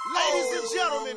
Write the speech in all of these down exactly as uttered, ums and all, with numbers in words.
Ladies and gentlemen,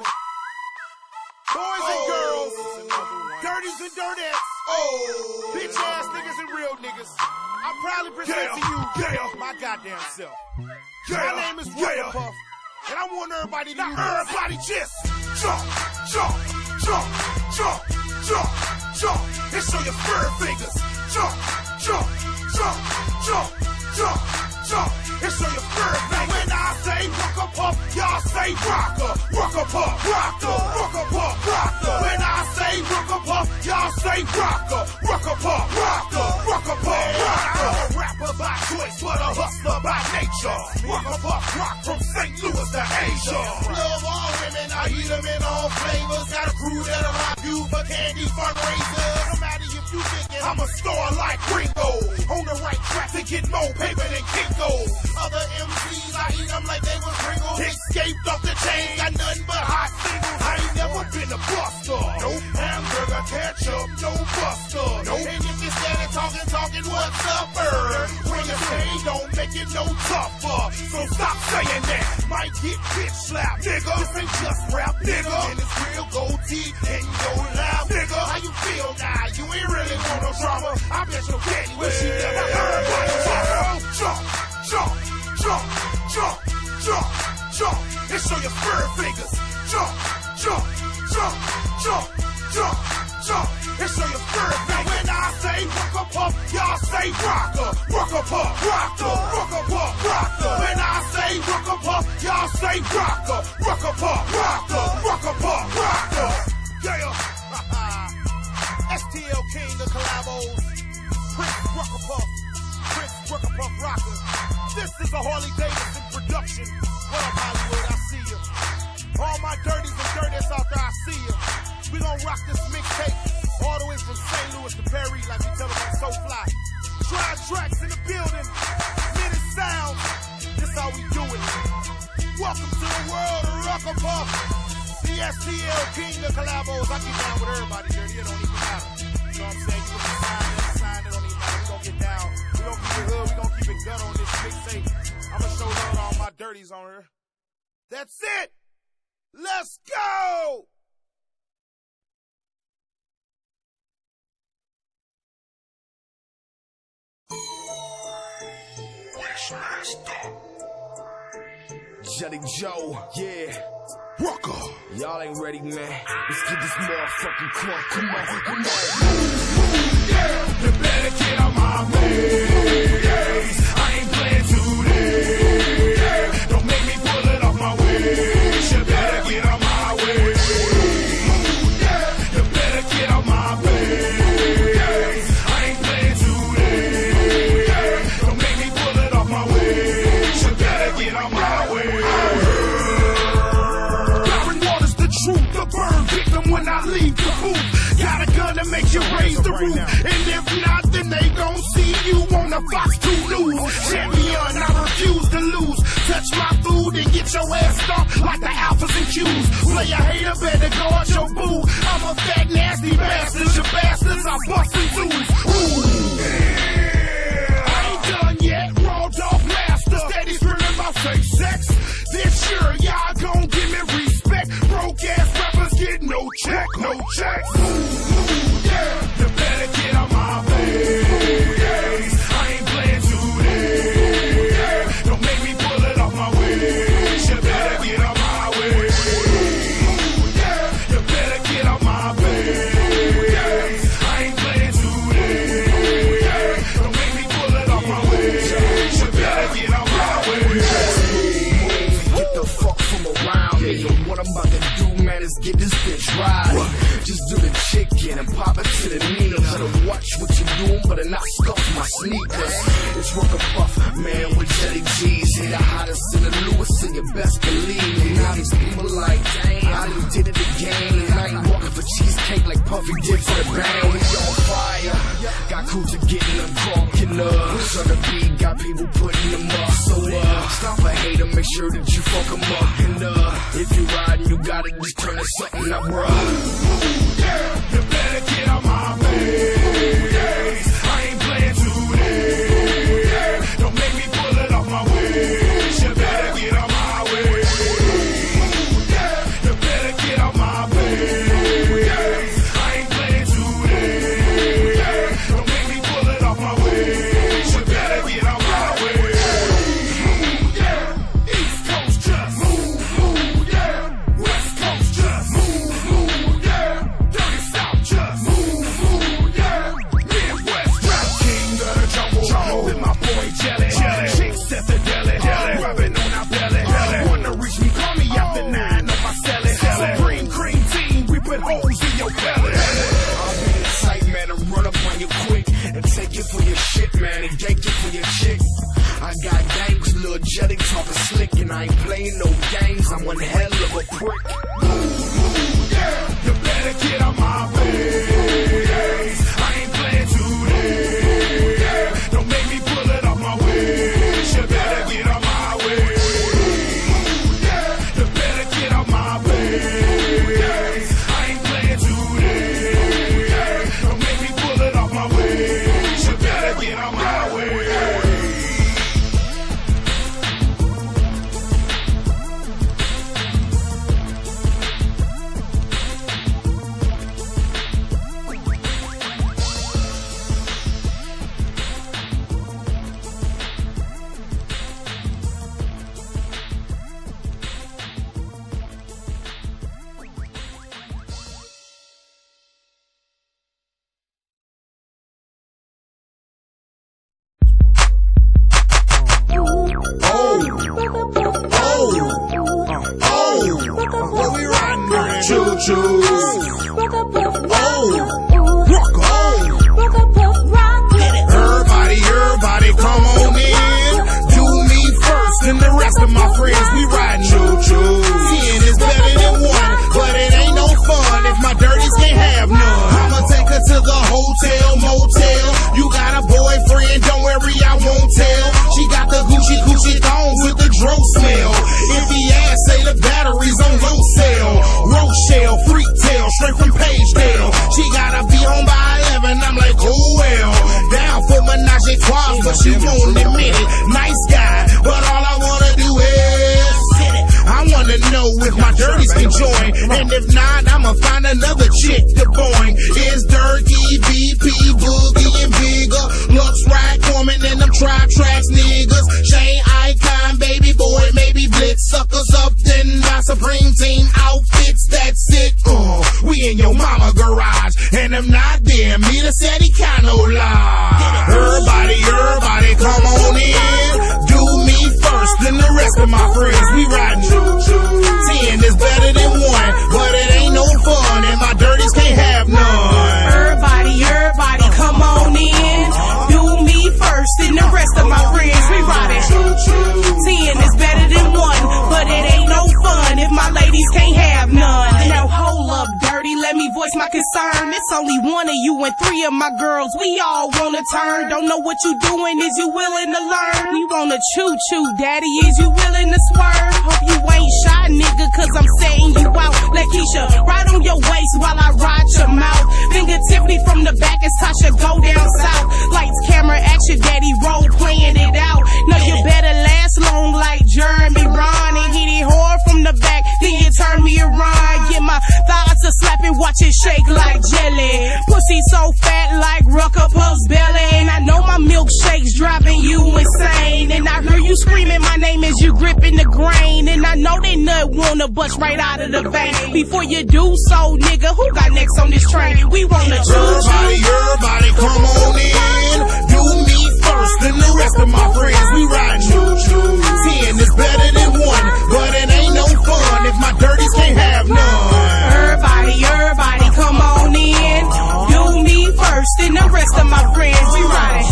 boys and girls, dirties and dirtettes, oh, bitch ass niggas and real niggas, I proudly present yeah, to you yeah. my goddamn self. Yeah, my name is Rucker Puff, and I want everybody to use everybody just jump, jump, jump, jump, jump, jump, and show your fur fingers. Jump, jump, jump, jump, jump, jump, and show your fur fingers. When I say Rucker Puff, y'all say rocker, Rucker Puff, rocker, Rucker Puff, rocker. When I say Rucker Puff, y'all say rocker, Rucker Puff, rocker, Rucker Puff, rocker. I'm a rapper by choice, but a hustler by nature. Rucker Puff rock from Saint Louis to Asia. Love all women, I eat them in all flavors. Got a crew that'll rock you for candy fundraisers. No matter if you thinking I'm a star like Ringo, on the right track to get more paper than Kinko. Other M Cs, I eat them like they was Pringles. Escaped off the chain, got nothing but hot singles. I ain't never been a buster. No hamburger, ketchup, no buster. No. And if you're standing talking, talking, what's up, er? When you say don't make it no tougher. So stop saying that. Might get bitch slapped, nigga. This ain't just rap, nigga. And it's real gold teeth and your laugh, nigga. How you feel now? You ain't really want no drama. I bet your daddy wish he never heard about your drama. Jump, jump, jump, jump, jump, jump, and show your fur fingers. Jump, jump, jump, jump, jump, jump, and show your fur fingers. When I say Rucker Puff, y'all say rocker, Rucker Puff, rocker, Rucker Puff, rocker. When I say Rucker Puff, y'all say rocker, Rucker Puff, rocker, Rucker Puff, rocker. Yeah, S T L King, the collabos, Prince Rucker Puff, Prince Rucker Puff rocker. This is a Harley Davidson production. What up, Hollywood? I see you. All my dirties and dirtiest out there, I see you. We gon' rock this mixtape all the way from Saint Louis to Perry, like we tell them on So Fly. Try tracks in the building, minute sound. This how we do it. Welcome to the world of Rucker Puff. The S T L King, the collabos. I get down with everybody, dirty. It don't even matter. You know what I'm saying? You can be signed, unsigned, it don't even matter. We gon' get down. We gon' keep it hood. We gon' keep it gut on this mixtape. I'ma show love to all my dirties on here. That's it. Let's go. Jelly Joe, yeah. Rucker. Y'all ain't ready, man. Let's get this motherfucking crunk. Come on, come on. Move, yeah. You better get on my ways. I ain't playing today. Yeah. Don't make me pull it off my ways. You better get on my ways. Move, yeah. You better get on my ways. I ain't playing today. Yeah. Don't make me pull it off my ways. You better get on my ways. Truth, the burn victim when I leave the booth. Got a gun to make you raise the roof. And if not, then they gon' see you on the Fox two News. Champion, I refuse to lose. Touch my food and get your ass stomped like the alphas and Q's. Play a hater, better guard your boo. I'm a fat, nasty bastard. You bastards, I'm busting dudes. Ooh. Yeah. I ain't done yet. Raw dog master. Steady screaming about safe sex. This year, y'all gon' give me respect. Broke ass rappers get no check, no check. Ooh, ooh, yeah. You better get on my face. I ain't playing today. Yeah. Don't make me pull it off my ways. You better get on my way. Ooh, yeah. You better get on my face. I ain't playing today. Yeah. Don't make me pull it off my ways. You better get on my way. Get the fuck from around me. What I'm about to do, man, is get this bitch riding. Just do the chicken and pop it to the knee. Better watch what you're doing, but not scuff my sneakers. It's Rucker Puff, man, with Jelly G's. He the hottest in the Lewis, and you best believe. And now these people like, dang, I done did it again. And I ain't walking for cheesecake like Puffy did for the band. We on fire, got Kuta getting them drunk and uh. So the beat got people putting them up. So uh, stop a hater, make sure that you fuck them up. And uh, if you riding, you gotta just turn to something up, bruh. Yeah, you better get on my face. I ain't playing today. Yeah, don't make me pull it off my ways. You better get on my way. reach me, call me after nine on my celly. Supreme cream team, we put holes in your belly. I'll be the type, man, to run up on you quick and take it for your shit, man, and yank it for your chick. I got gangs, little jelly talking slick, and I ain't playing no games. I'm one hell of a prick. Move, yeah, you better get on my ways. I ain't playing today. Yeah, don't make me pull it off my ways. You better get on my ways. Yeah, you better get on my ways. I ain't playing today. Yeah, don't make me pull it off my ways. You better get on my ways. Everybody, everybody, come on in. Do me first, and the rest of my friends, we riding choo-choo. Ten is better than one, but it ain't no fun if my dirties can't have none. I'ma take her to the hotel, motel. You got a boyfriend, don't worry, I won't tell. She got the Gucci Gucci thongs with the dro smell. If he ass say the batteries on low sale. Rochelle, freak tail, straight from Pagedale. She gotta be home by eleven, I'm like, oh well. Down for menage a trois, but she won't admit it. Nice guy, but all I wanna do is hit it. I wanna know if my dirties can join, and if not, I'ma find another chick to boing. Is Durkee, B P, Boogie, and Bigger, Lux, Ride, Corman, and them tri-tracks niggas. Shane, Icon, baby boy, maybe Blitz. Suckers up, then my Supreme Team outfits, that's it. Uh, we in your mama garage, and I'm not there. Me the Seti Cano Lodge. Everybody, everybody, come on in. Do me first, then the rest of my friends, we riding. Ten is better than one, but it ain't no fun, and my dirties can't have none. Everybody, everybody, come on in. Do me first, then the rest of my friends, we riding. Ten is better than one, but it ain't no fun if my ladies can't have none. Now hold up, dirty, let me voice my concern. It's only one of you and three of my girls. We all wanna turn. Don't know what you doing, is you willing to learn? We wanna choo-choo, daddy, is you willing to swerve? Hope you ain't shy, nigga, cause I'm saying you out. Lakeisha, right on your waist while I ride your mouth. Finger Tiffany from the back as Tasha go down south. Lights, camera, action, daddy, role playing it out. Know you better last long like Jeremy Ron and hit it hard from the back, then you turn me around. Get my thighs to slap and watch it shake like jelly. Pussy so fat like Rucker Puff's belly. And I know my milkshake's driving you insane. And I hear you screaming my name as you gripping the grain. And I know that nut wanna bust right out of the vein. Before you do so, nigga, who got next on this train? We wanna choo-choo. Everybody, everybody, come on in. Do me first, then the rest of my friends, we riding. Ten is better than one, but it ain't no fun if my dirties can't have none. Everybody, everybody, come on in. Do me first, then the rest of my friends, we riding.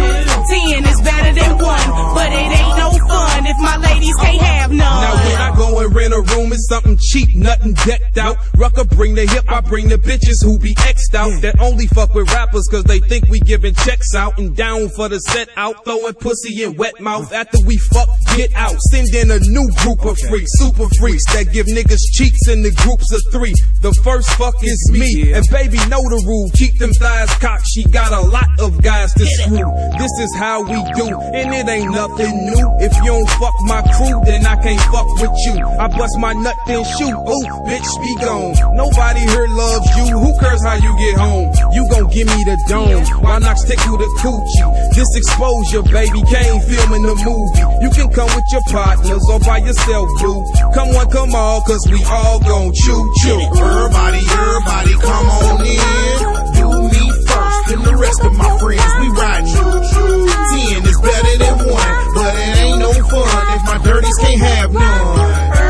Ten is better than one, but it ain't no fun if my ladies can't have none. Now when I go and rent a room, it's something cheap, nothing decked out. Rucker bring the hip, I bring the bitches who be X'd out. That only fuck with rappers cause they think we giving checks out. And down for the set out, throwing pussy in wet mouth. After we fuck, get out, send in a new group of freaks, super freaks that give niggas cheeks in the groups of three. The first fuck is me, and baby know the rule, keep them thighs cocked. She got a lot of guys to screw. This is how we do, and it ain't nothing new. If you don't fuck my crew, then I can't fuck with you. I bust my nut then shoot, ooh, bitch be gone. Nobody here loves you, who cares how you get home? You gon' give me the dome, why not stick with the coochie? This exposure, baby, can't film in the movie. You can come with your partners or by yourself, boo. Come one, come all, cause we all gon' choo-choo. Everybody, everybody, come on in. Do me first, then the rest of my friends, we riding. Ten is better than one, but it ain't no fun if my dirties can't have none.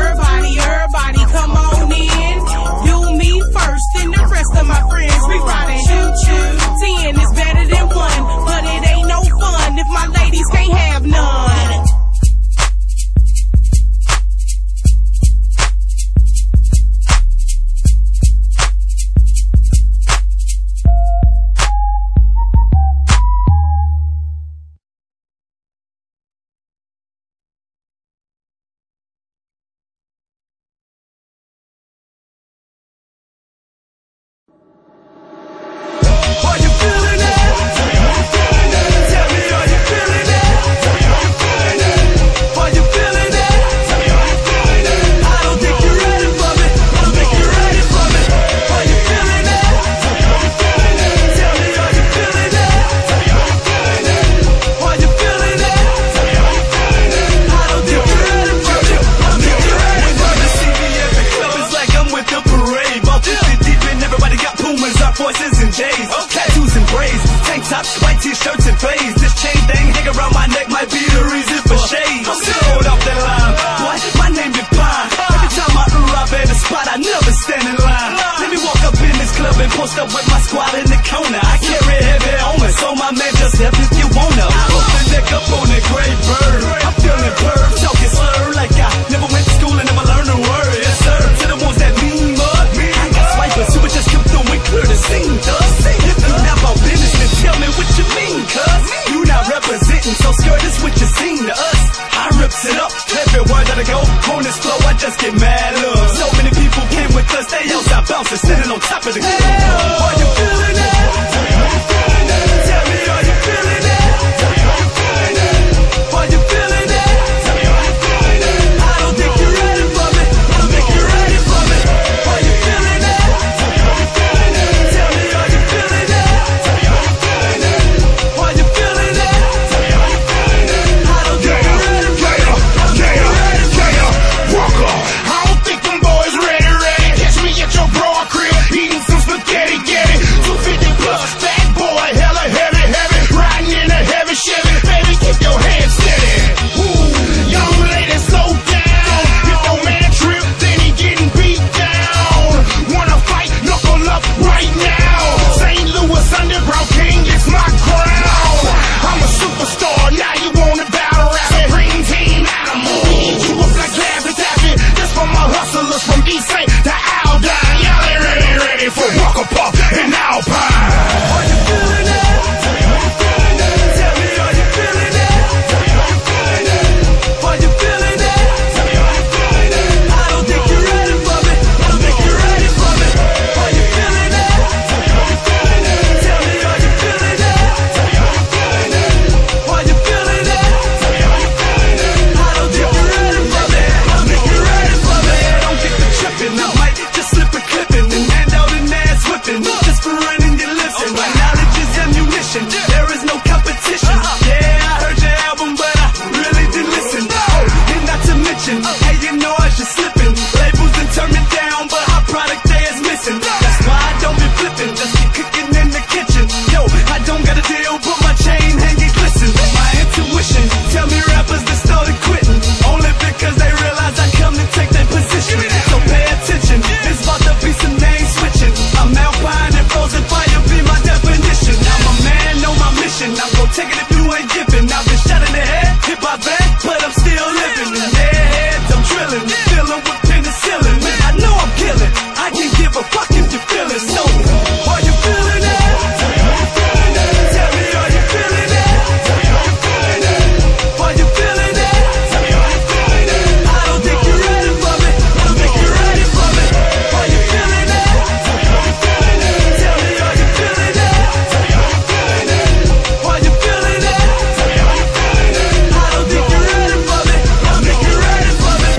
post up with my squad in the corner. I carry heavy on me, so my man just help if you wanna. I put the neck up on that gray bird. I'm feeling bird, talking slur like I never went to school and never learned a word. Yes sir, to the ones that mean mud. I got swipers who would just come through and clear the scene, does. If you not about business, then tell me what you mean, cuz you not representing, so skirt is what you seen to us. I rips it up, everywhere that I go, on this flow I just get mad up. So many people came with us, they outside bouncing, sitting on top of the club. Are you feeling it? Tell me, are you feeling it? Tell me, are you feeling it? Tell me, are you feeling it? Are you feeling it? Tell me, are you feeling it? I don't think you're ready for me. I don't think you're ready for me. Are you feeling it? Tell me, are you feeling it? Tell me, are you feeling it? Tell me, are you feeling it? Are you feeling it? Tell me, are you feeling it? I don't think you're ready for me. I don't think you're ready for me. Walker, I don't think them boys ready, ready. Catch me at your bro crib, eating some spaghetti, get it. two fifty plus, fat boy, hella heavy, heavy. Riding in a heavy Chevy, baby, keep your head steady. Ooh, young lady, slow down. If no man trip, then he getting beat down. Wanna fight, knuckle up right now. Saint Louis Underground King, it's my crown. I'm a superstar, now you wanna battle rap. Supreme Team Animal, eat you up like Gabby Taffy. This for my hustlers from East Saint to Aldine. Y'all ain't ready, ready for Walker Park and Alpine. Are you feeling it? Tell me, are you feeling it? Tell me, are you feeling it? Tell me, are you feeling it? Are you feeling it? Tell me, are you feeling it? I don't think you're ready for me. I don't think you're ready for me. Are you feeling it? Tell me, are you feeling it? Tell me, are you feeling it? Tell me, are you feeling it? Are you feeling it? Tell me, are you feeling it? I don't think you're ready for me. I don't think you're ready for me. Don't get the tripping. I might just slip a clipping and hand out an ass whipping. Just for running your listen. My knowledge is ammunition. There is no competition. Yeah, I heard your album, but I really didn't listen. Oh, and not to mention, hey, you know I just slipping. Labels done turn me down, but our product there is missing. That's why I don't be flipping. Just be cooking in the kitchen. Yo, I don't got a deal, but my chain hanging glisten. My intuition tell me rappers that started quitting only because they realize I come to take their position. So pay attention. It's about to be some name switching. I'm Alpine and frozen fire be my definition. I'm a man on my mission. I'm gon' take it if you ain't giving. I've been shot in the head, hit by back, but I'm still living. In their heads, I'm drilling, filling with penicillin. I know I'm killing. I can give a fuck if you feel it. So, are you feeling it? Tell me, are you feeling it? Tell me, are you feeling it? Tell me, are you feeling it? Are you feeling it? Tell me, are you feeling it? I don't think you're ready for me. I don't think you're ready for me. Are you feeling it? Tell me, are you feeling it? Tell me, are you feeling it? Tell me, are you feeling it? Are you feeling it? Tell me, are you feeling it? I don't think you're ready for me. I don't think you're ready for me.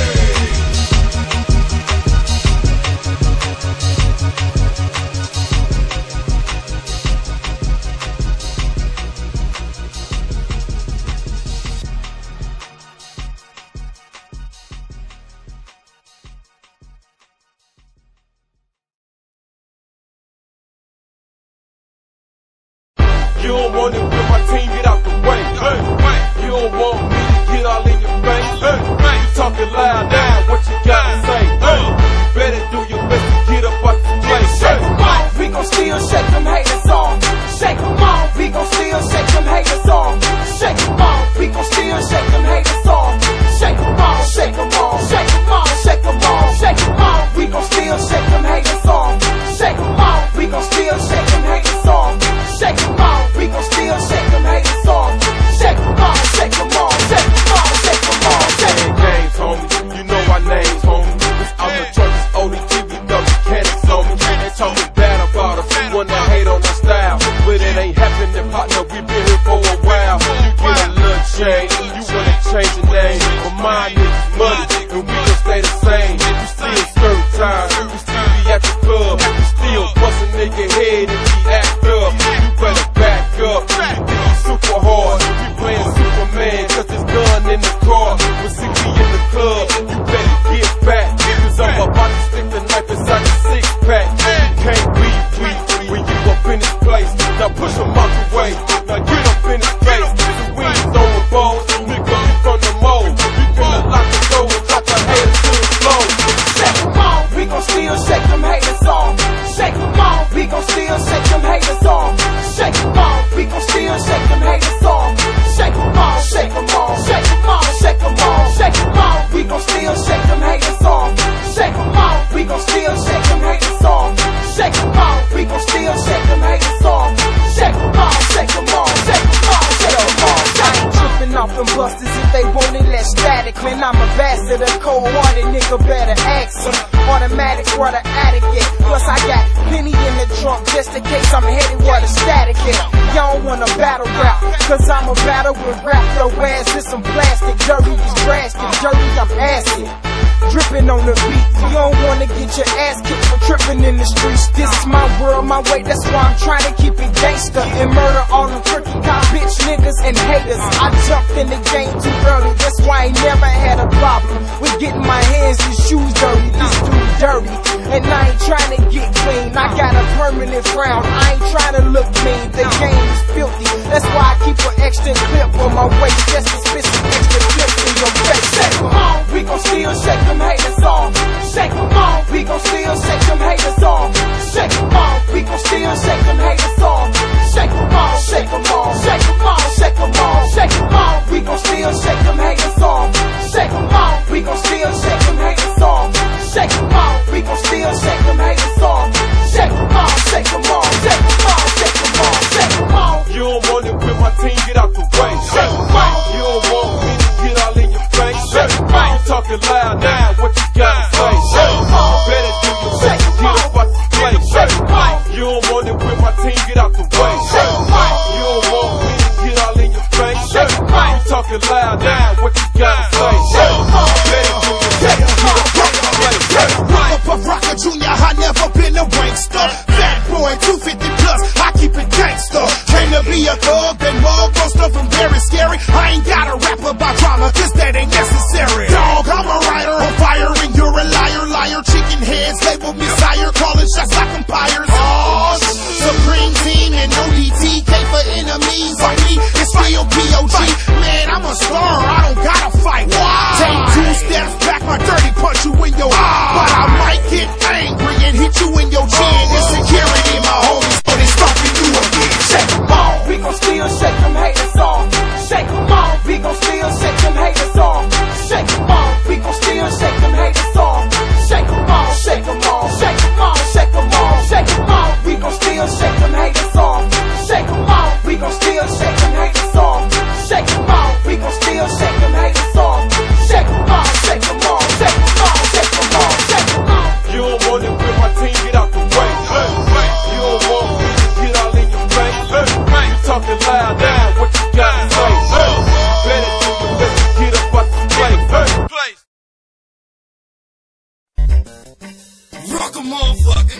You don't want it when my team get out the way. You don't want me to get all in your face. You talking loud now, what you gotta say? You better do your best to get up out the place. Shake 'em off, we gon' still shake them haters off. Shake 'em off, we gon' still shake them haters off. Shake 'em off, we gon' still shake them haters off. Shake 'em off, shake 'em off, shake 'em off, shake 'em off, shake 'em off, we gon' still shake them haters off. Shake 'em off, we gon' still shake them haters off. Shake 'em off, we gon' still shake them haters off. Shake 'em off, shake 'em off, shake 'em off, shake 'em off, shake 'em off. Games, homie, you know our names, homie. I'm the church's O D G, we know the cannons on me. They talking bad about us, we wanna hate on our style, but it ain't happening, partner. We been here for a while. You get a little change, you wanna change your name, but mine is money. cold-hearted nigga better ask him. Automatic where the attic at. Plus I got plenty in the trunk just in case I'm headed where the static at. Y'all don't wanna battle rap, cause I'm a battle with rap. Your ass is some plastic, dirty is drastic, dirty I'm acid. Dripping on the beat, you don't wanna get your ass kicked for tripping in the streets. This is my world, my way, that's why I'm trying to keep it gangster and murder all them turkey cop bitch niggas and haters. I jumped in the game too early, that's why I ain't never had a problem with getting my hands and shoes dirty. This dude dirty, and I ain't trying to get clean. I got a permanent frown, I ain't trying to look mean. The game is filthy, that's why I keep an extra clip on my waist, just to spit some extra clips in your face. Shake 'em on, we gon' still shake them haters off. Shake 'em on, we gon' still shake them haters off. Shake 'em on, we gon' still shake them haters off. Shake 'em on, shake 'em on, shake 'em on, shake 'em on, shake 'em on, we gon' still shake them haters off. Shake 'em on, we gon' still shake them haters off. Shake 'em on, we gon' still shake them haters off. Shake 'em on, shake 'em on, shake 'em on, shake 'em on, shake 'em on. You don't want it with my team, get out the way. Shake 'em on. You don't want me to get all in your face. Shake 'em on. You talking loud now, what you gotta say? Shake 'em on. Better do your best, get up out the place. Shake 'em on. You don't want it with my team, get out the way. Shake 'em on. You don't want me to get all in your face. Shake 'em on. You talking loud now, what you gotta say? Shake 'em on. Better do your best, get up out the place. Shake 'em on. Puff Rocker Junior, I never been a wankster. Fat boy, two fifty plus, I keep it gangster. Train to be a thug, then mug, most of them very scary. I ain't gotta rap about drama, cause that ain't necessary. Dog, I'm a writer on fire, and you're a liar, liar. Chicken heads, label me sire, calling shots like umpires. Oh, Supreme Team and no D T, K for enemies. On me, it's still P O G. Man, I'm a star, I don't gotta fight. Take two steps back, my dirty punch you in your eye. But I might get angry and hit you in your chin. Insecurity, my homies, but it's stomping you again. Shake 'em on, we gon' still shake them haters off. Shake 'em on, we gon' still shake them haters off. Shake 'em on, we gon' still shake them haters off. Shake 'em on, shake 'em on, shake 'em on, shake 'em on, shake 'em on, we gon' still shake them haters off. Shake 'em on, we gon' still shake them haters off. Shake 'em on, we gon' still shake them haters off. Shake 'em on, shake 'em on, shake 'em on, shake 'em on, shake 'em on. You don't want it with my team, get out the way. You don't want me to get all in your face. You talking loud now, what you gotta say? Better do your best to get up out the place. Rock a motherfucker.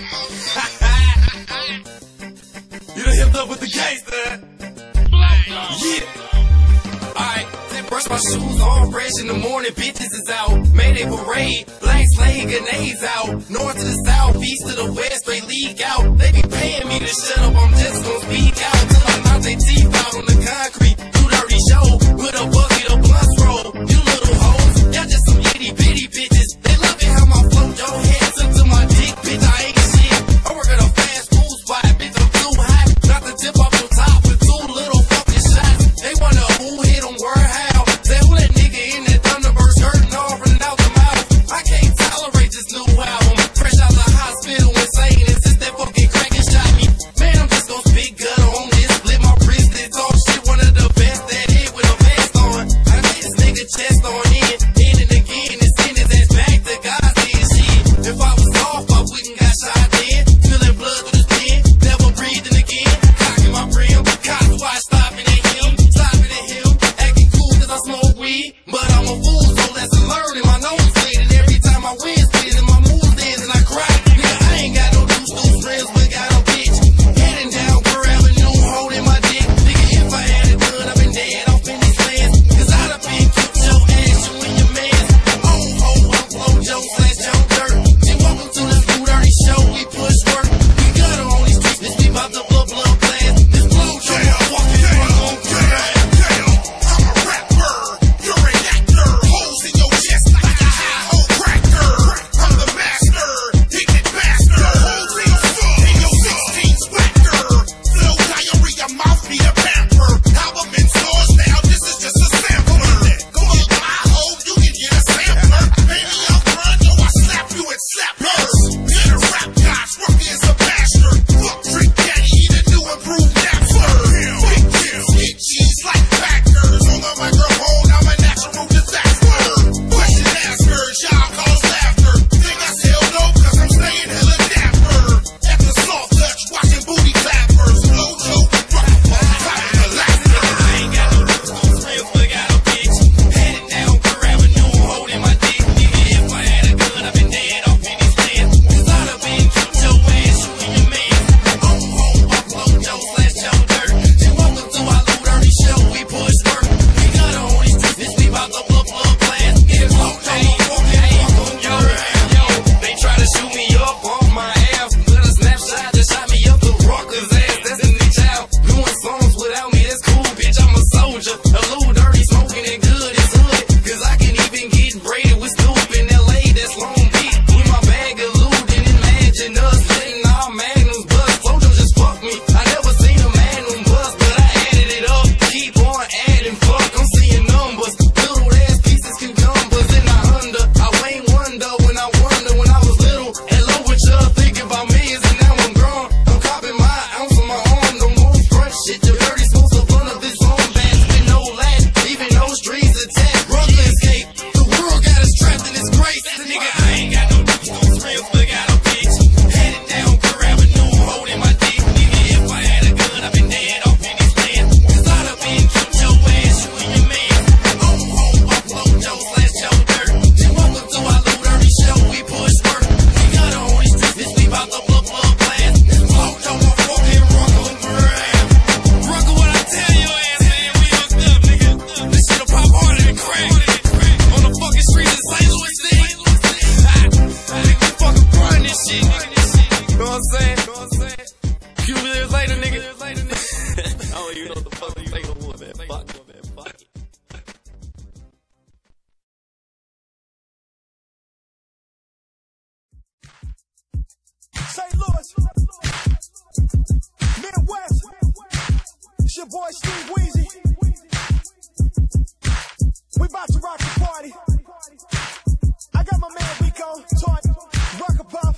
You done hipped up with the gangster. Yeah. Alright, brush my shoes on, fresh in the morning, bitches is out. Mayday parade, blank slaying grenades out. North to the south, east to the west, they leak out. They be paying me to shut up, I'm just gonna speak out. Till I knock they teeth out on the concrete. Do dirty show, with a bucket of blunts roll. You little hoes, y'all just some itty bitty bitches. They love it how my flow, your hands into my dick, bitch, I ain't shit. I work at a fast food spot, bitch, I'm too hot. Not to tip off the top with two little fucking shots. They wonder who hit them, where, how. Say who that nigga in that Thunderbird hurting off and out the mouth. I can't tolerate this new album. Fresh out the hospital, insane, and since that fucking crack and shot me. Man, I'm just gonna speak gutter on this. Split my wrist and talk shit, one of the Saint Louis, Midwest. It's your boy Steve Weezy. We about to rock the party. I got my man Rico, Toy, Rocker Pop.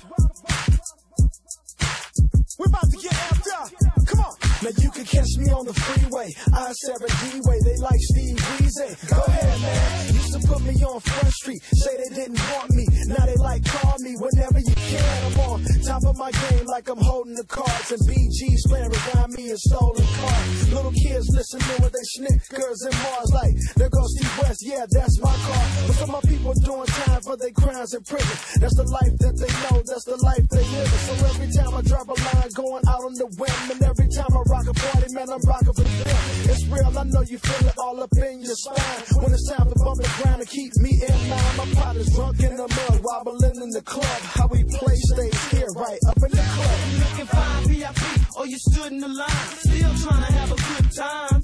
We about to get amped up. Come on. Now you can catch me on the freeway, I seven D-way. They like Steve Weezy. Go ahead, man. Used to put me on Front Street, say they didn't want me. Now they like call me whenever you can. I'm on top of my game like I'm holding the cards, and B G's playing around me and stolen cars. Little kids listen to what they Snickers and Mars like. There goes Steve West, yeah, that's my car. But some of my people doing time for their crimes in prison. That's the life that they know, that's the life they live. So every time I drop a line, going out on the whim, and every time I rock a party, man, I'm rocking for them. It's real, I know you feel it all up in your spine. When it's time to bump the ground and keep me in line. My partner's drunk in the mud, wobbling in the club. How we play stays here, right up in the club. You looking fine, V I P, or you stood in the line, still trying to have a good time.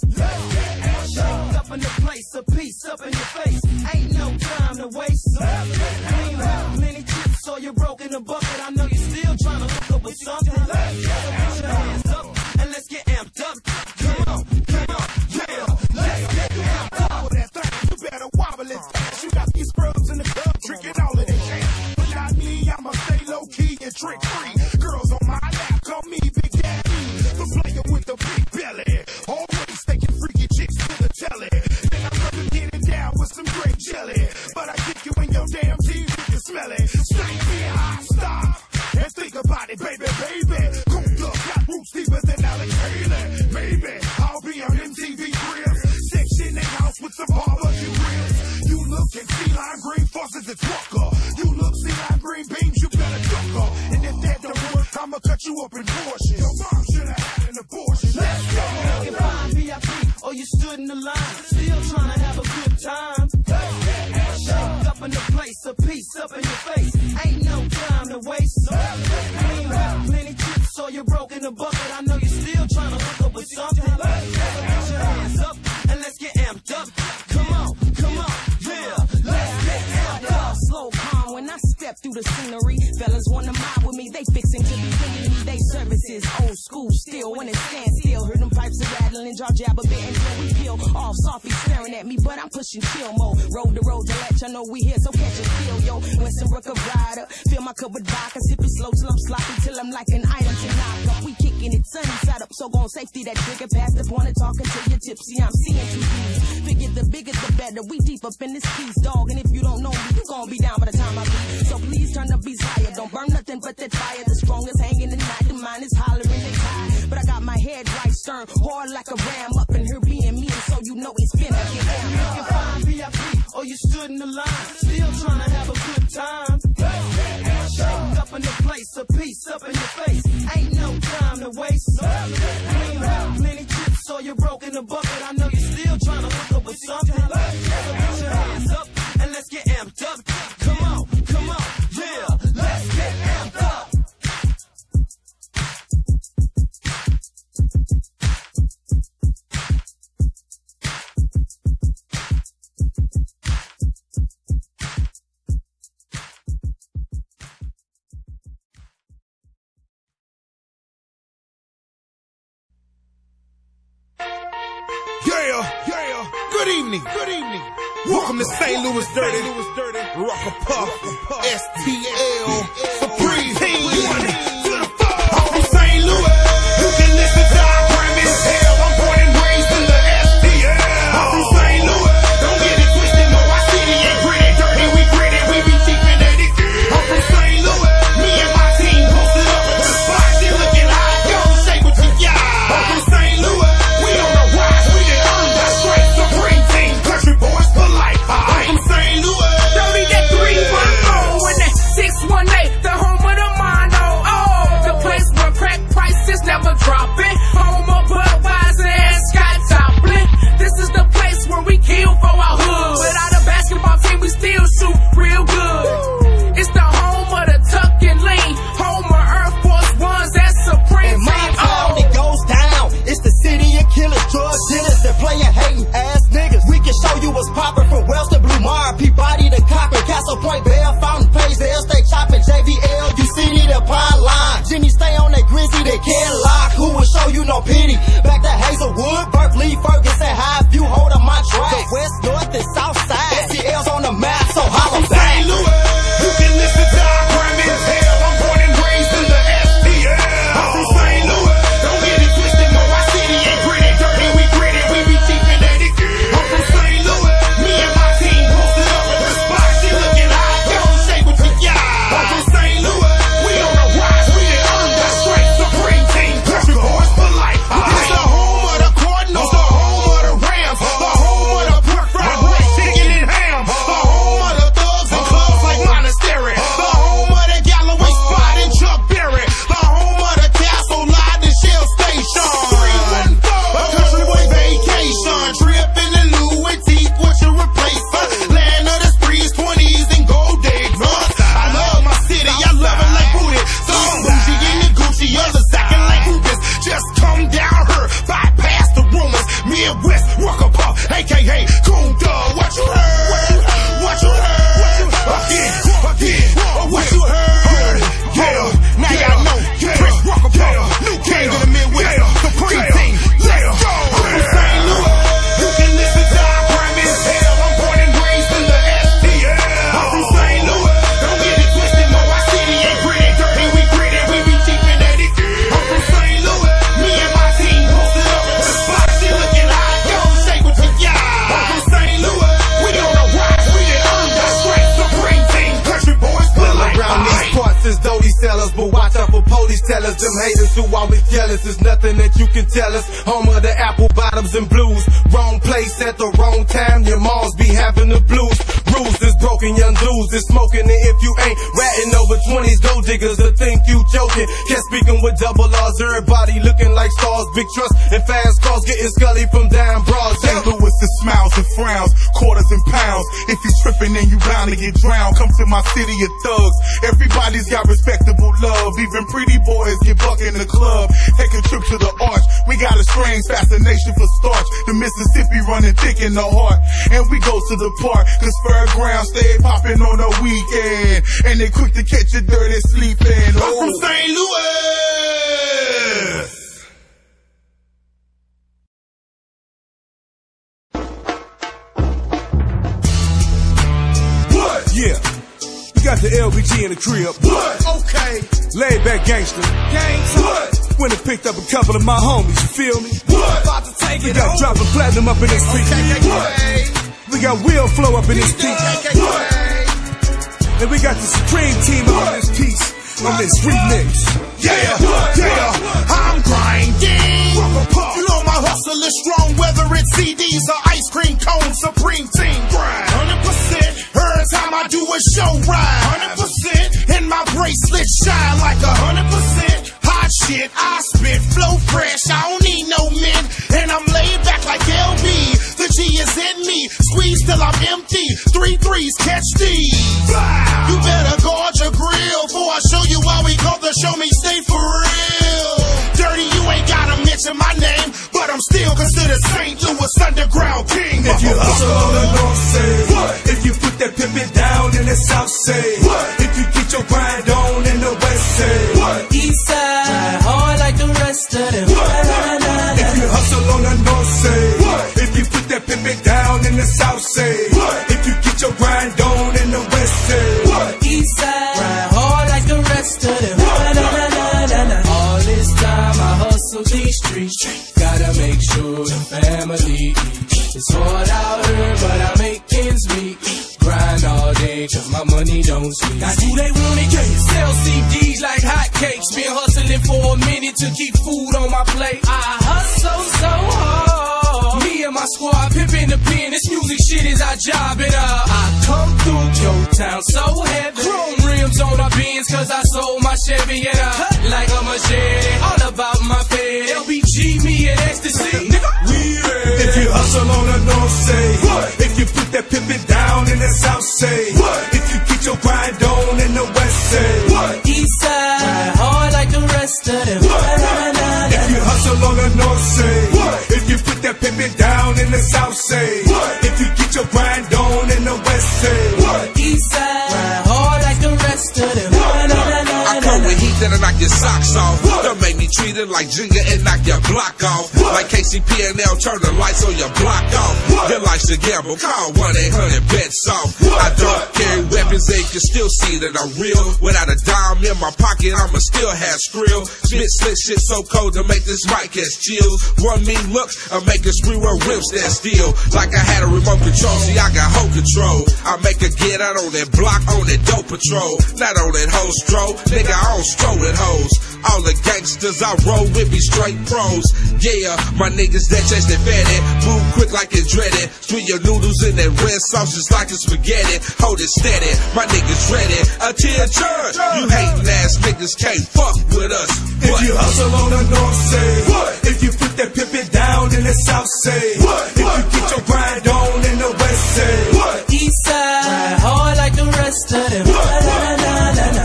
Shake up in the place, a piece up in your face. Ain't no time to waste. Clean up, plenty chips, so you're broke in the bucket. I know you're still trying to hook up with something. So put your hands up and let's get amped up. Come on, come on, yeah, let's get amped up. That thing, you better wobble it fast. You got these scrubs in the club drinking all of their jam. But not me, I'ma stay low key and trick free. Girls on my lap, call me Big Daddy. The player with the big belly, always taking freaky chicks to the telly. Then I'm gonna get it down with some grape jelly. But I kick you in your damn teeth, you can smell it. Stay here, I stop and think about it, baby, baby. Cooped up, got roots deeper than Alex Haley. Maybe I'll be on M T V Cribs, section a house with some barbecue ribs. You look at sea lime green faucets, it's Walker. You look sea lime green beans, you better duck her. And if that don't work, I'ma cut you up in portions. Your mom should have had an abortion. Let's go. Looking fine, V I P, or you stood in the line, still trying to have a good time. Shake up in the place, a piece up in your face. Ain't no time to waste. Clean up, plenty chips, so you're broke in the bucket. I know you're still trying to hook up with something. So put your hands up and let's get amped up. Come on, come on, yeah, let's get amped up. Slow, calm when I step through the scenery. Fellas wanna mob with me, they fixing to be bringing me they services. Old school, still when it stands still. Heard them pipes are rattling, jaw jab a bit until we peel off. Softly staring at me, but I'm pushing chill mode. Road to road to let you know we here, so catch a feel, yo. Winston a rider, fill my cup with vodka, sip it slow till I'm sloppy, till I'm like an item to knock up. We kicking it sunny side up, so gon' safety that trigger past the point of talking till you're tipsy. I'm seeing two D's. Figure the bigger the better. We deep up in this piece, dog, and if you don't know me, you gon' be down by the time I leave. So please turn the beats higher. Don't burn nothing but that fire. The strongest hanging the night. The mind is hollering they high. But I got my head right stern, hard like a ram up in here being me, and so you know it's finna get down. Looking fine, V I P, or you stood in the line, still trying to have a good time. Shake up in the place, a piece up in your face. Ain't no time to waste. Clean up, plenty chips, so you're broke in the bucket. I know you're still trying to hook up with something. So put your hands up and let's get amped up. Come on, come on, yeah, let's get amped up. Yeah, yeah. Good evening. Good evening. Welcome to Saint Louis Dirty. Rocker Puff. S T L. Supreme. To the fall. I'm from Saint Louis. You can listen to our Grammys. Hell, I'm born and raised in the S T L. I'm from Saint Louis. Don't get it twisted. No, our city ain't gritty. Dirty, we gritty. We be deep in that. I'm from Saint Louis. Me and my team posted up at the spot. She looking hot. Yo, shake what you got. I'm from Saint Louis. We on the rise. We done earned that straight Supreme team. Country boys for life. I'm from Saint Louis. Dirty that three one oh and that six one eight. you know Penny. Back to Hazelwood, Berkeley, Ferguson, Highview, hold up my track. The west, north, and south side. S T L's on the map, so holla back. Saint Louis, you can listen to our crime as hell. I'm born and raised in the S T L. I'm from Saint Louis, don't get it twisted. No, our city ain't pretty dirty. We gritty, we be keeping at it. I'm from Saint Louis, me and my team posted up at the spot. She looking hot, don't shake with the y'all. I'm from Saint Louis, we on the rise, we done earned that straight supreme team. Country boys for life. It's the home of the Cardinals, the home of the Rams, the home of the pork fried rice, chicken and ham, the home of the thugs and clubs like Monastery, the home of the Galloway spot and Chuck Berry, the home of the Castle Lot and Shell Station. A country boy vacation, trip in the Louis teeth, what you replace? Land of the sprees, twenties and gold diggers. I love my city, I love it like booty. Some bougie in the Gucci, others acting like Rubens. Just come down her, bypass the rumors. Midwest, Rucker Puff, A K A Coon Dog. What you heard? What you heard? Again, again, what you heard? Yeah, now y'all know. Chris Rucker Puff, new king of the Midwest, supreme team. Let's go. I'm from Saint Louis. You can listen to our crime as hell. I'm born and raised in the S T L. I'm from Saint Louis. Don't get it twisted. No, our city ain't pretty dirty. We gritty, we be keeping at it. I'm from Saint Louis. Me and my team posted up at the spot. She looking hot, don't shake with the y'all. I'm from Saint Louis. We on the rise, we done earned that straight supreme team. Country boys for life. Around these parts is Dodie sellers, but watch out for police tellers. Them haters who always jealous, there's nothing that you can tell us. Home of the apple bottoms and blues. Wrong place at the wrong time, your moms be having the blues. Rules is broken, young dudes is smoking. And if you ain't ratting over twenties, gold diggers to think you joking. Can't speaking with double R's, everybody looking like stars. Big trust and fast cars, getting scully from down broad. Saint Louis is smiles and frowns, quarters and pounds. If you tripping, then you bound to get drowned. Come to my city of thugs. Everybody's got respectable love. Even pretty boys get buck in the club. Take a trip to the arch. We got a strange fascination for starch. The Mississippi running thick in the heart. And we go to the park, cause Fairground stay popping on the weekend. And they quick to catch you dirty sleeping. I'm from Saint Louis. Yeah, we got the L B G in the crib. What? Okay. Laid back gangster. Gangsta. What? Went and picked up a couple of my homies, you feel me? What? About to take We it got on. dropping platinum up in this piece. What? We got Will Flow up in this piece. What? And we got the Supreme team up in this piece, on this remix. Yeah, yeah, I'm grinding. You know my hustle is strong, whether it's C Ds or ice cream cones. Supreme team grind. one hundred percent. Every time I do a show ride. one hundred percent. And my bracelet shine like a one hundred percent. Hot shit, I spit, flow fresh. I don't need no men. And I'm laid back like L B. The G is in me. Squeeze till I'm empty. Three threes, catch these. You better guard your grill before I show you why we call the show me stay for real. Dirty, you ain't gotta mention my name, but I'm still considered Saint Louis underground king. If you hustle on the north side, what? If you put that pimpin' down in the south side, what? If you get your grind on in the west side, what? East side, ride hard like the rest of them. What? If you hustle on the north side, what? If you put that pimpin' down in the south side, what? If you get your grind on in the west side, what? East side, ride hard like the rest of them. All this time I hustle these streets. Gotta make sure the family eats. It's hard out here, but I make ends meet. Grind all day, cause my money don't sleep. Now do they want it? Yeah. Sell C Ds like hotcakes. Been hustling for a minute to keep food on my plate. I hustle so hard. Me and my squad pimping the pen. This music shit is our job. And uh, I come through your town so heavy. Chrome rims on our Benz cause I sold my Chevy. And I cut like a machete. All about my fed. L B G, me and ecstasy. Nigga, we ready. If you hustle on the north side, what? If you put that pimpin' down in the south side, what? If you get your grind on in the west side, what? East side, ride hard like the rest of them. If you hustle on the north side, what? If you put that pimpin' down in the south side, what? If you get your grind on in the west side, what? East side, ride hard like the rest of them. I come with heat that'll knock your socks off. Don't make me treat it like Jigga and knock your block off. What? Like K C P and L, turn the lights on your block off. What? Your life's a gamble, call one eight hundred bet soft. I don't what? carry weapons, they can still see that I'm real. Without a dime in my pocket, I'ma still have skrill. Spit slick shit so cold to make this mic catch chills. One mean look, I make a spree run rims that steal. Like I had a remote control, see I got whole control. I make her get out on that block, on that dope patrol. Not on that hoe stroll, nigga I don't stroll with hoes. All the gangsters I roll with be straight pros. Yeah, my niggas that chase that fatty. Move quick like it's dreaded. Sweet your noodles in that red sauce just like it's spaghetti. Hold it steady, my niggas ready. Attention, you hating ass niggas can't fuck with us. If what? you hustle on the north side, what? If you put that pimpin' down in the south side, what? If what? you get your grind on in the west side, what? East side, ride hard like the rest of them. What? La, la, la, la, la.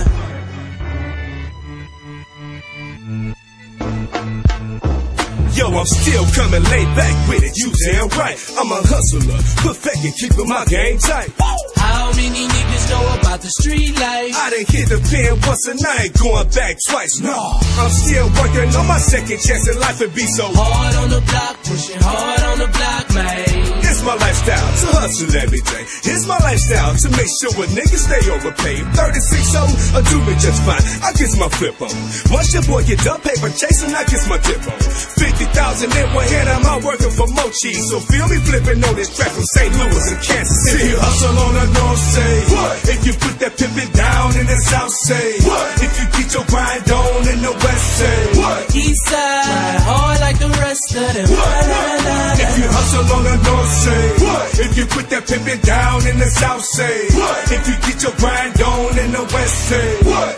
Yo, I'm still coming laid back with it, you damn right. I'm a hustler, perfecting, keeping my game tight. How many niggas know about the street life? I done hit the pen once and I ain't going back twice, no. I'm still working on my second chance in life and be so hard on the block, pushing hard on the block, man. It's my lifestyle to hustle every day. It's my lifestyle to make sure a nigga stay overpaid. thirty-six oh, I do me just fine. I get my flip on. Once your boy get done paper chasing, I get my dip on. fifty thousand in one hand, I'm out working for more cheese. So feel me flipping on this track from Saint Louis and Kansas City. If you hustle on the north side, what? If you put that pimpin' down in the south side, what? If you get your grind on in the west side, what? East side, ride hard like the rest of them. What? La, la, la, la. If you hustle on the north side, what? If you put that pimpin' down in the south side, what? If you get your grind on in the west side, what?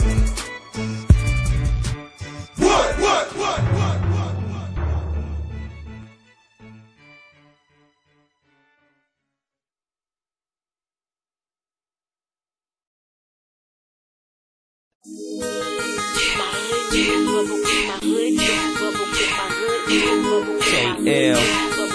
What? What? What? What? K L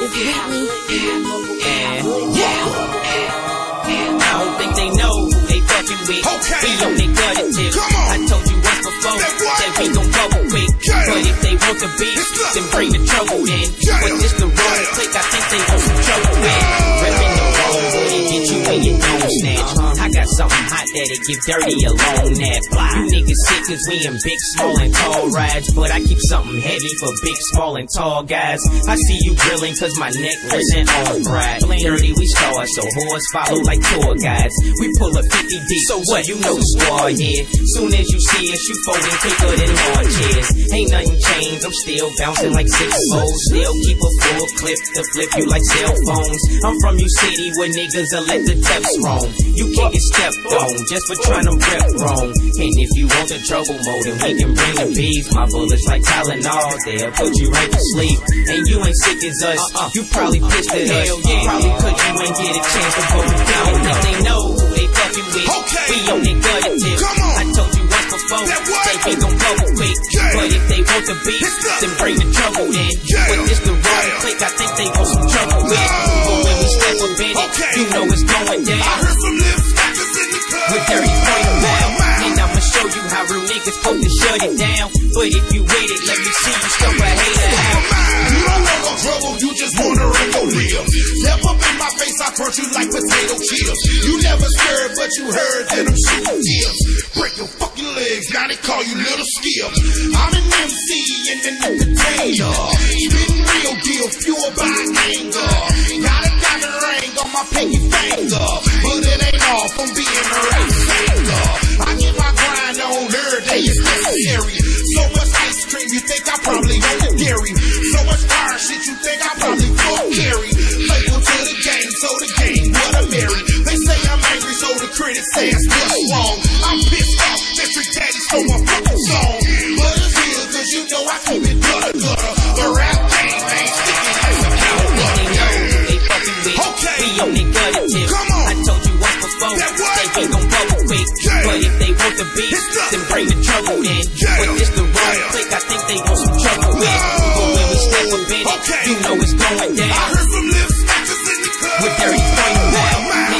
I don't think they know who they fucking with. Okay. We on they gutter tip. I told you once before that we gon' bubble quick. Yeah. But if they want the beef, then bring the trouble in. Yeah. But this the wrong click, I think they want some trouble with. Reppin' the wrong way to get you when you don't snatch. I got something hot that'll get dirty alone that fly. You niggas sick cause we in big, small, and tall rides. But I keep something heavy for big, small, and tall guys. I see you grilling cause my necklace and arm bright. Dirty we start, so whores follow like tour guides. We pull a fifty deep, so what? You know the squad here. Soon as you see us, you folding quicker than hard chairs. Ain't nothing changed, I'm still bouncing like six foes. Still keep a full clip to flip you like cell phones. I'm from you city where niggas will let the depths roam. You can't get stepped on just for trying to rep wrong. And if you want the trouble mode, then we can bring the beef. My bullets like Tylenol, they'll put you right to sleep. And you ain't sick as us, uh-uh. You probably pissed at us. Yeah. Probably could you ain't get a chance to vote down. If they know who they fucking with, okay. We on their gutter tip. I told you once before, they ain't gon' bubble quick. Yeah. But if they want the beef, then bring the trouble in. Yeah. But this the wrong click, I think they want some trouble with. But when we step up in it, okay. You know it's going down. I heard some lip smackers in the club. With dirty point of mouth. And I'ma show you how real niggas supposed to shut it down. But if you with it, let me see you stump a hater out. You don't want no trouble, you just wanna ring your ribs. Step up in my face, I crunch you like potato chips. You never scared, but you heard that I'm shooting tips. Break your fucking legs, now they call you Little Skip. I'm an M C in the entertainer. Spitting real deal, fueled by anger. Got a diamond ring on my pinky finger. But it ain't all from being a rap singer. I get my grind on every day, it's necessary. So much ice cream, you think I probably own the dairy. So much fire shit, you think I probably fuck Gary. Faithful to the game, so the game what a marry. They say I'm angry, so the critics say it's just wrong. I'm pissed off, that Trick Daddy stole my fucking song. But it's real, cause you know I keep it gutter gutter. The rap game ain't sticking like a cow butter. They fucking with, okay. We on their gutter tip. Come on. I told you once before, they ain't gon' bubble quick. Yeah. But if they want the beef, then bring the trouble in. Yeah. But this the wrong yeah. click, I think they want some trouble with. But when we step up in it, okay. You know it's going down. I heard some lip smackers in the club. With dirty point of mouth. And I'ma show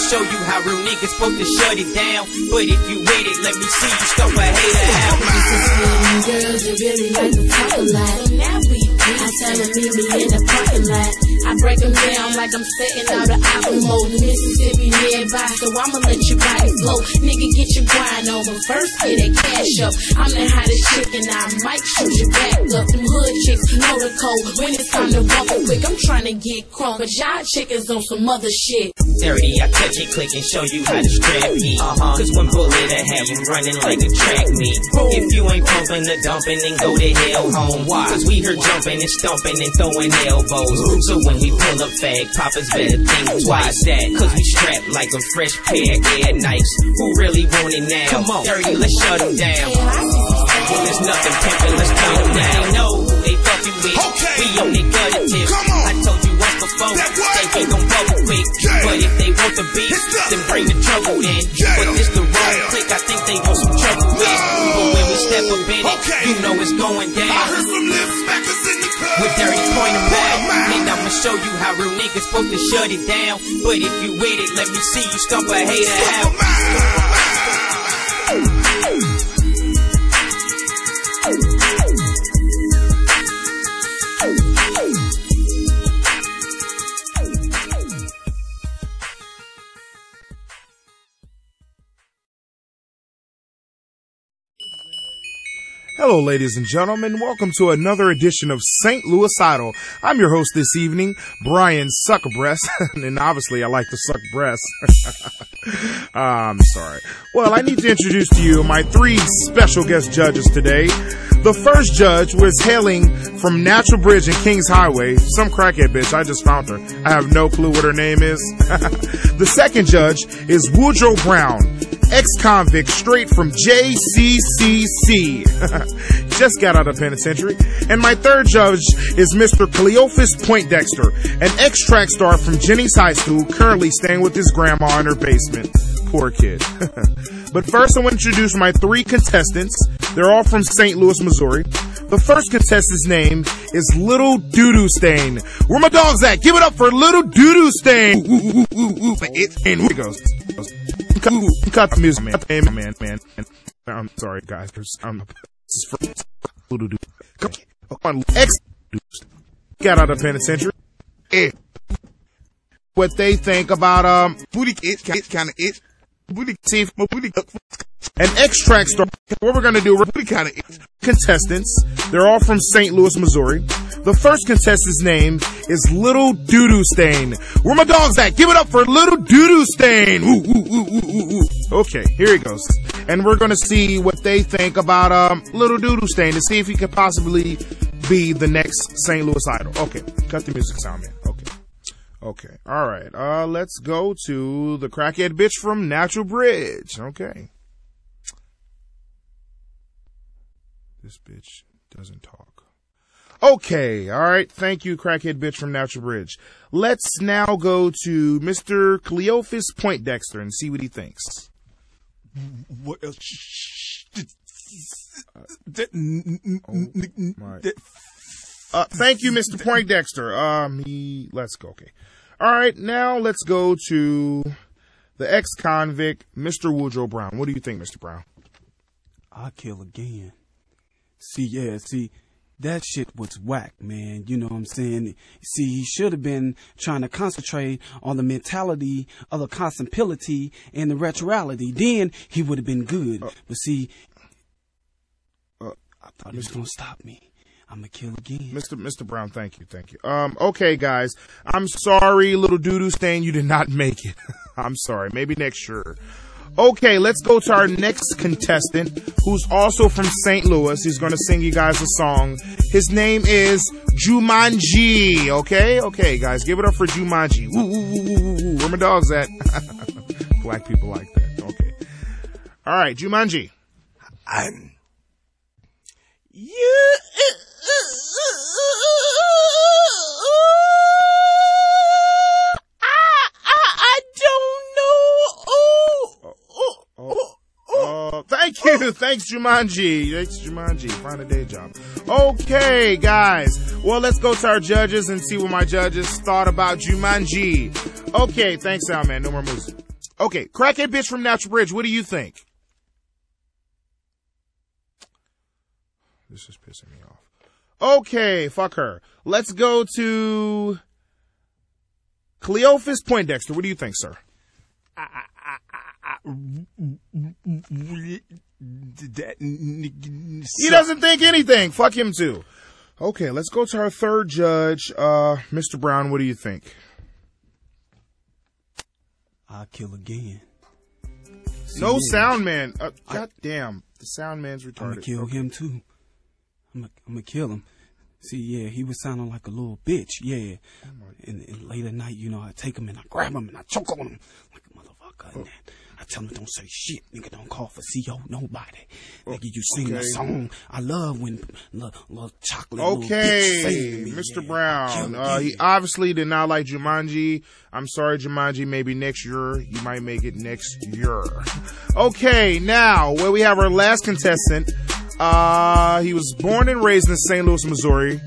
show you how real niggas supposed to shut it down. But if you with it, let me see you stomp a hater out. Girls, you really like to talk a lot. Now we I tell them meet me in the parking lot. I break them down like I'm setting out an album mode. Mississippi nearby, so I'ma let you ride it slow. Nigga, get your grind on, but first get that cash up. I'm the hottest chick and I might shoot your back up. Them hood chicks know the code. When it's time to walk it quick, I'm trying to get crunk, but y'all chickens on some other shit. Dirty, I touch it, click and show you how to strap me. Uh-huh. Cause one bullet I have you running like a track meet. If you ain't pumping or dumping, then go to hell home. Why? Cause we heard jumping and stomping and throwing elbows. So when we pull up fag, poppers better think twice that. Cause we strapped like a fresh pair of Air Nikes. Who really want it now? Come on, Dirty, let's shut them down. Well, there's nothing pimping, let's turn them down. They know who they fucking with. Okay. We on their gutter tips. I told you once before, they ain't gon' bubble quick. Yeah. But if they want the beat, then bring the trouble in. Yeah. But this the wrong yeah. click, I think they want some trouble no. in. But when we step up in it, okay. you know it's going down. I heard some lip smackers in the club. With Dirty point them back, and I'ma show you how real niggas supposed to shut it down. But if you with it, let me see you stomp a hater out. Hello, ladies and gentlemen. Welcome to another edition of Saint Louis Idol. I'm your host this evening, Brian Suckerbreast, and obviously I like to suck breasts. uh, I'm sorry. Well, I need to introduce to you my three special guest judges today. The first judge was hailing from Natural Bridge and Kings Highway. Some crackhead bitch. I just found her. I have no clue what her name is. The second judge is Woodrow Brown, ex-convict straight from J C C C. Just got out of penitentiary. And my third judge is Mister Cleophas Poindexter, an ex-track star from Jennings High School, currently staying with his grandma in her basement. Poor kid. But first I want to introduce my three contestants. They're all from Saint Louis, Missouri. The first contestant's name is Little Doodoo Stain. Where my dogs at? Give it up for Little Doodoo Stain. Ooh, ooh, ooh, ooh, ooh. It, and here it goes. Cut, cut the music, man. Man, man, man. I'm sorry, guys. I'm Little Doodoo. Come on, ex got out of penitentiary. Eh. What they think about um booty itch, kind of itch. Booty teeth, booty. An ex-track star. What we're gonna do? We're booty kind of itch. Contestants. They're all from Saint Louis, Missouri. The first contestant's name is Little Doodoo Stain. Where my dogs at? Give it up for Little Doodoo Stain. Ooh, ooh, ooh, ooh, ooh, ooh. Okay, here he goes. And we're gonna see what they think about um Little Doodoo Stain to see if he could possibly be the next Saint Louis Idol. Okay, cut the music sound, man. Okay. Okay, all right. Uh, let's go to the crackhead bitch from Natural Bridge. Okay. This bitch doesn't talk. Okay, all right. Thank you, crackhead bitch from Natural Bridge. Let's now go to Mister Cleophas Poindexter and see what he thinks. What else? Uh, oh, my. Uh, thank you, Mister Poindexter. Um, he, let's go. Okay. All right. Now let's go to the ex-convict, Mister Woodrow Brown. What do you think, Mister Brown? I'll kill again. See, yeah, see, that shit was whack, man. You know what I'm saying? See, he should have been trying to concentrate on the mentality of the constantability and the retroality. Then he would have been good. Uh, but see, uh, I thought he was going to stop me. I'm gonna kill again. Mister Mister Brown, thank you, thank you. Um, okay, guys. I'm sorry, Little Doodoo Stain, you did not make it. I'm sorry. Maybe next year. Okay, let's go to our next contestant, who's also from Saint Louis. He's gonna sing you guys a song. His name is Jumanji. Okay, okay, guys, give it up for Jumanji. Ooh, ooh, ooh, ooh, ooh. Where my dogs at? Black people like that. Okay. All right, Jumanji. I'm. You. Thank you. Thanks, Jumanji. Thanks, Jumanji. Find a day job. Okay, guys. Well, let's go to our judges and see what my judges thought about Jumanji. Okay, thanks, Al, man. No more moves. Okay, crackhead bitch from Natural Bridge, what do you think? This is pissing me off. Okay, fuck her. Let's go to Cleophas Poindexter. What do you think, sir? He doesn't think anything. Fuck him too. Okay, let's go to our third judge. Uh, Mister Brown, what do you think? I'll kill again. See, no yeah. sound man. Uh, God damn. The sound man's retarded. I'm gonna kill okay. him too. I'm gonna, I'm gonna kill him. See, yeah, he was sounding like a little bitch, yeah. And, and late at night, you know, I take him and I grab him and I choke on him like a motherfucker. Oh. And I tell him, don't say shit, nigga, don't call for C O nobody. Oh, nigga, you sing okay. a song. I love when little, little chocolate okay, little bitch sing me. Mister Yeah, Brown, uh, he obviously did not like Jumanji. I'm sorry, Jumanji, maybe next year. You might make it next year. Okay, now, where we have our last contestant. Uh, he was born and raised in Saint Louis, Missouri.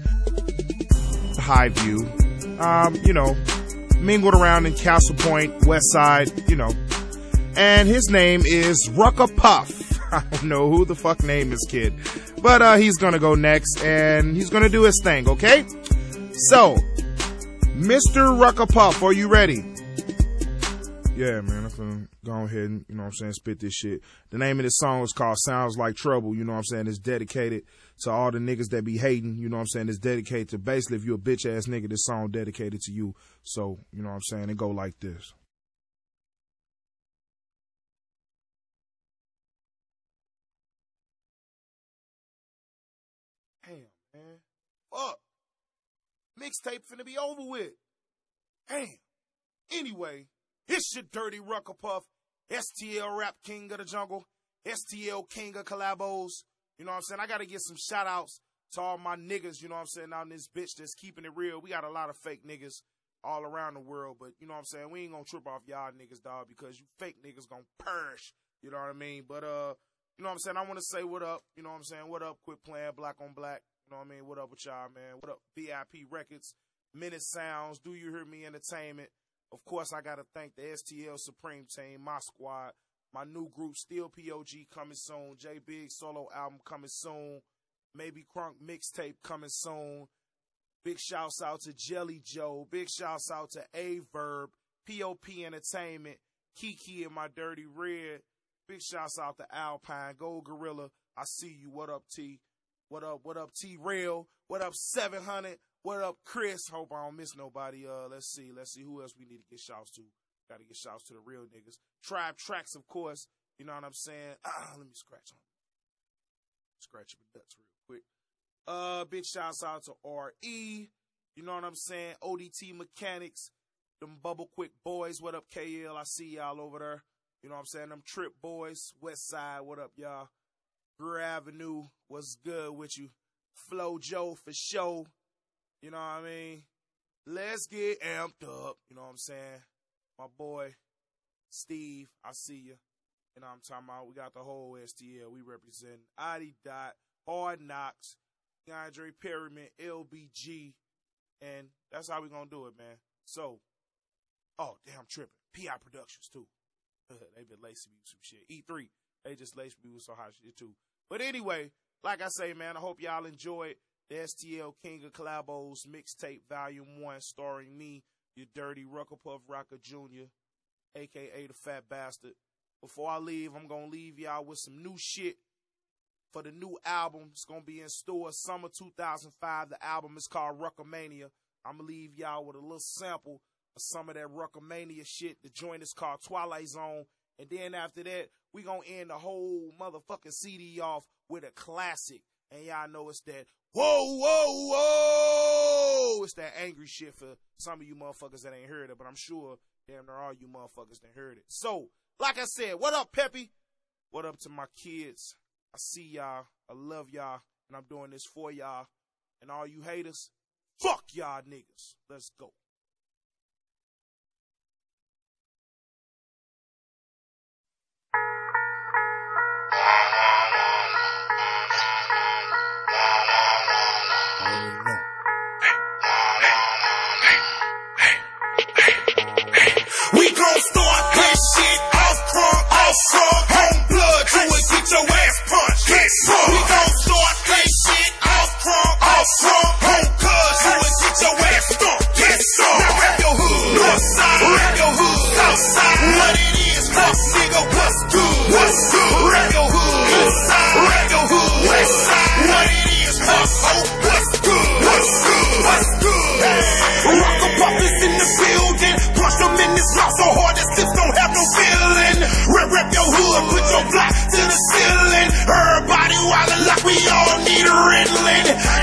Highview. Um, you know, mingled around in Castle Point, West Side, you know. And his name is Rucker Puff. I don't know who the fuck named this kid. But, uh, he's gonna go next and he's gonna do his thing, okay? So, Mister Rucker Puff, are you ready? Yeah, man, I'm gonna go ahead and, you know what I'm saying, spit this shit. The name of this song is called Sounds Like Trouble, you know what I'm saying? It's dedicated to all the niggas that be hating, you know what I'm saying? It's dedicated to, basically, if you're a bitch ass nigga, this song dedicated to you. So, you know what I'm saying? It go like this. Damn, man. Fuck. Mixtape finna be over with. Damn. Anyway. It's your dirty Rucker Puff, S T L Rap King of the Jungle, S T L King of Collabos. You know what I'm saying? I got to get some shout outs to all my niggas, you know what I'm saying, out in this bitch that's keeping it real. We got a lot of fake niggas all around the world, but you know what I'm saying? We ain't going to trip off y'all niggas, dog, because you fake niggas going to perish. You know what I mean? But, uh, you know what I'm saying? I want to say what up. You know what I'm saying? What up? Quit playing black on black. You know what I mean? What up with y'all, man? What up? V I P Records, Minute Sounds, Do You Hear Me Entertainment. Of course, I got to thank the S T L Supreme Team, my squad, my new group, Steel P O G, coming soon. J Big solo album coming soon. Maybe Crunk mixtape coming soon. Big shouts out to Jelly Joe. Big shouts out to A-Verb, P O P Entertainment, Kiki and My Dirty Red. Big shouts out to Alpine, Gold Gorilla. I see you. What up, T? What up, what up, T-Rail? What up, seven hundred? What up, Chris? Hope I don't miss nobody. Uh, let's see. Let's see who else we need to get shouts to. Got to get shouts to the real niggas. Tribe Tracks, of course. You know what I'm saying? Ah, let me scratch on. Scratch your nuts real quick. Uh, big shouts out to R E. You know what I'm saying? O D T Mechanics. Them Bubble Quick Boys. What up, K L? I see y'all over there. You know what I'm saying? Them Trip Boys. West Side. What up, y'all? Greer Avenue. What's good with you? Flo Joe for show. You know what I mean? Let's get amped up. You know what I'm saying? My boy, Steve, I see you. You know what I'm talking about? We got the whole S T L. We represent Adi Dot, Hard Knocks, Andre Perryman, L B G. And that's how we going to do it, man. So, oh, damn, I'm tripping. P I Productions, too. They been lacing me with some shit. E three, they just laced me with some hot shit, too. But anyway, like I say, man, I hope y'all enjoyed the S T L King of Collabos mixtape volume one starring me, your dirty Rucker Puff Rocker Junior, a k a the Fat Bastard. Before I leave, I'm going to leave y'all with some new shit for the new album. It's going to be in store summer two thousand five. The album is called Ruckermania. I'm going to leave y'all with a little sample of some of that Ruckermania shit. The joint is called Twilight Zone. And then after that, we going to end the whole motherfucking C D off with a classic. And y'all know it's that, whoa, whoa, whoa. It's that angry shit for some of you motherfuckers that ain't heard it. But I'm sure damn there are you motherfuckers that heard it. So, like I said, what up, Peppy? What up to my kids? I see y'all. I love y'all. And I'm doing this for y'all. And all you haters, fuck y'all niggas. Let's go. We gon' start this shit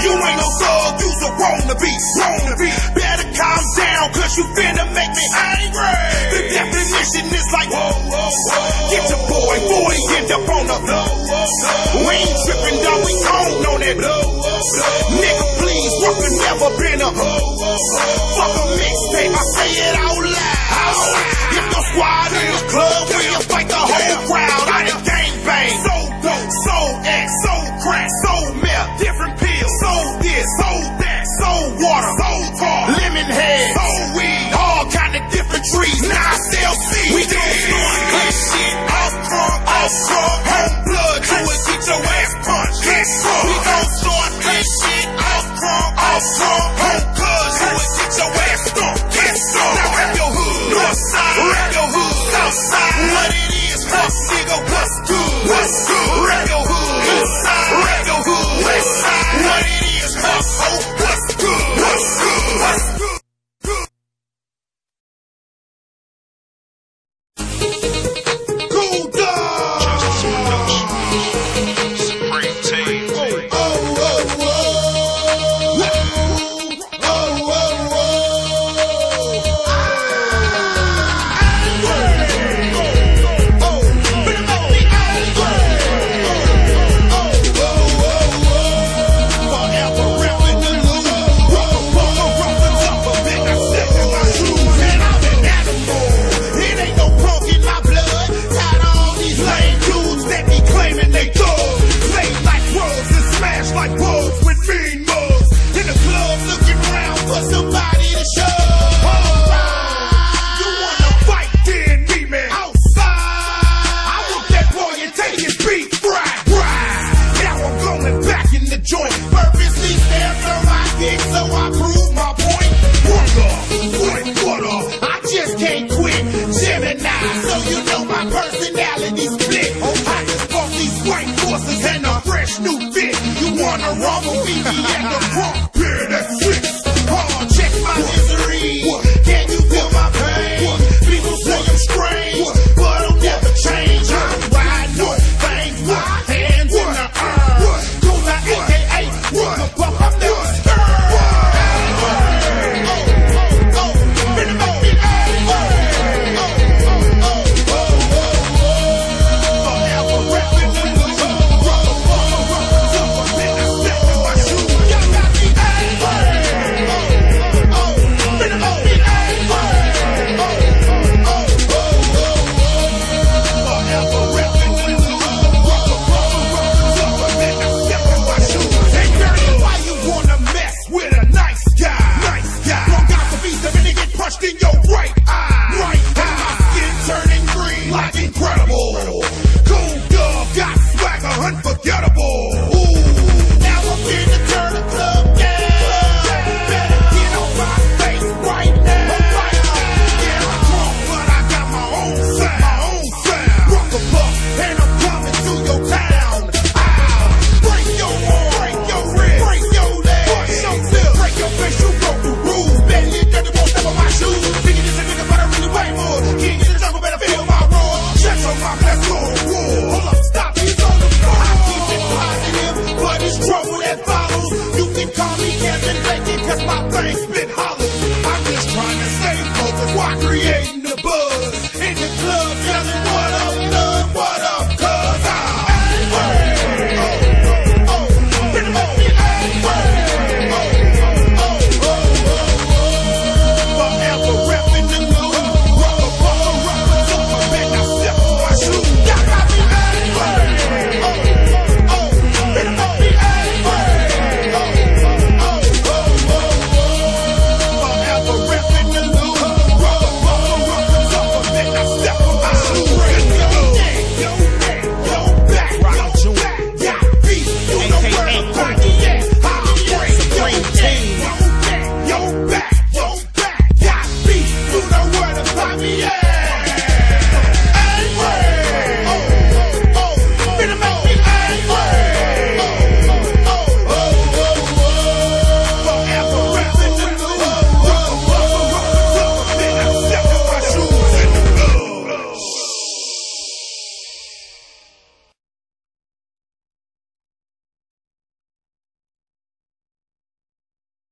You ain't no thug, you's a wannabe. Wannabe. Better calm down, cause you finna make me angry. The definition is like, whoa, whoa, whoa. Get your boy, boy, end up on the low. We ain't tripping, dog, we own on that low. Nigga, please, Rucker never been a hoe. Fuck a mixtape, I say it out loud. If the squad in the club, we'll fight the whole crowd. I done gangbang, so dope, so X, so crack, so meth, different pills, so this, so that, so water, so tar, lemon head, so weed, all kind of different trees. Now I still see we gon' start clear shit, off drunk, off drunk, home blood, do it, get your ass punched. We gon' start clear shit, off drunk, off drunk, home blood, do it, get your ass stumped. Now rap your hood, north side, rap your hood, south side, what it is, fuck nigga, what's good, what's good, rap your hood, east side, rap your hood, west side, what it is, fuck hope, what's good, what's good, what's good. Cool dog, Supreme Team. Oh, oh, oh, oh, oh, oh, oh. Like wolves with mean mugs in the club, looking around for somebody to shove. Alright, you wanna fight? Then meet me outside. I want that boy and take his beat right, right. Now I'm going back in the joint, purposely stabbed on my dick, so I prove my point. What up? What? What up? I just can't quit. Gemini, so you know my personality's split. I just bought these white horses and a fresh new fit. You wanna rumble, meet me at the front.